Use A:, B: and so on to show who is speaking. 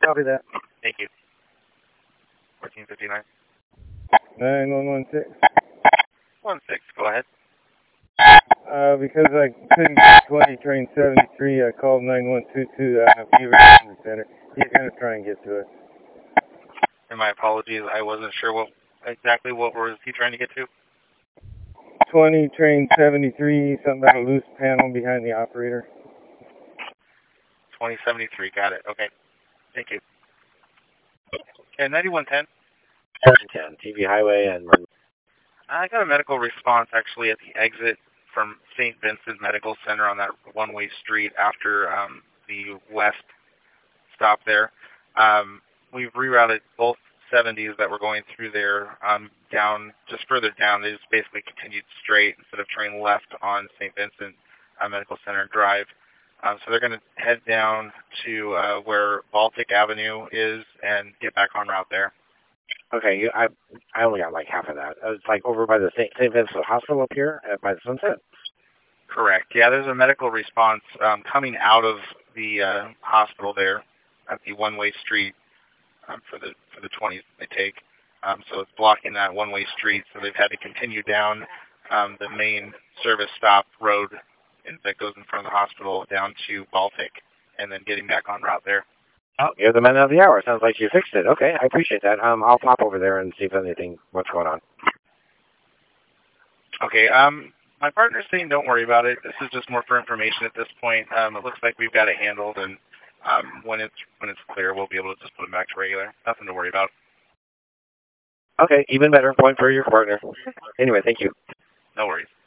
A: Copy that.
B: Thank you. 1459.
C: 9116.
B: 16, go ahead.
C: Because I couldn't get 20 train 73, I called 9122 out of Beaver Transit Center. He's going to try and get to it.
B: And my apologies, I wasn't sure what was he trying to get to?
C: 20 train 73, something about a loose panel behind the operator.
B: 2073, got it. Okay. Thank you. Okay, 9110.
A: 10, TV Highway and...
B: I got a medical response actually at the exit from St. Vincent Medical Center on that one-way street after the west stop there. We've rerouted both 70s that were going through there down, just further down. They just basically continued straight instead of turning left on St. Vincent Medical Center Drive. So they're going to head down to where Baltic Avenue is and get back on route there.
A: Okay, I only got like half of that. It's like over by the St. Vincent Hospital up here by the Sunset?
B: Correct. Yeah, there's a medical response coming out of the hospital there at the one-way street for the 20s they take. So it's blocking that one-way street, so they've had to continue down the main service stop road that goes in front of the hospital down to Baltic and then getting back on route there.
A: Oh, you're the man of the hour. Sounds like you fixed it. Okay, I appreciate that. I'll pop over there and see if what's going on.
B: Okay, my partner's saying don't worry about it. This is just more for information at this point. It looks like we've got it handled, and when it's clear, we'll be able to just put it back to regular. Nothing to worry about.
A: Okay, even better. Point for your partner. Anyway, thank you.
B: No worries.